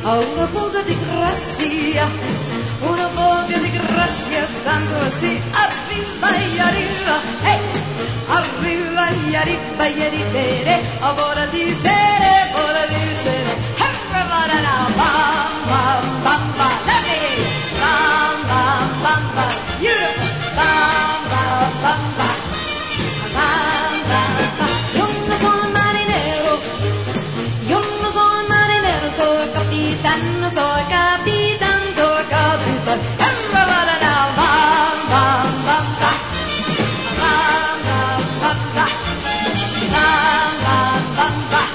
una poca di grazia, una poca di grazia, tanto así arriba y arriba, hey, arriba y arriba y arriba, ora di sere, everybody now, bam, bam, bam, bam, let me hear you, bam, bam, bam, bam, beautiful, bam, bam, bam, bam, bam, bam, bam. Yo no soy marinero, yo no soy marinero, soy capitán, soy capitán, soy capitán, everybody now, bam, bam, bam, bam, bam, bam, bam, bam, bam, bam, bam, bam.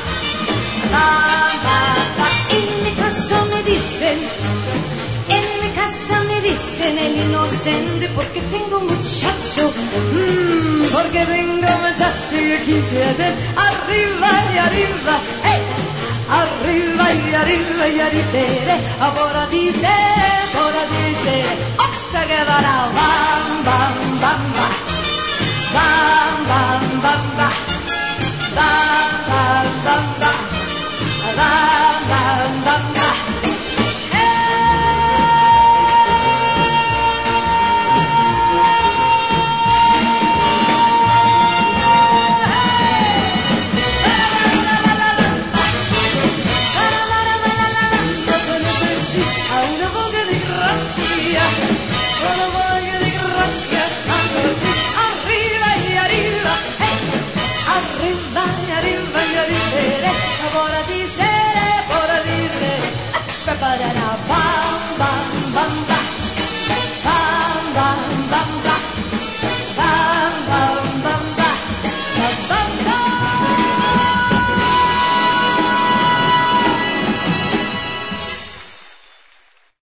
En el inocente porque tengo un muchacho, porque tengo un muchacho y aquí se hace arriba y arriba, hey, arriba y arriba y arriba, ora di sere, ocha che va.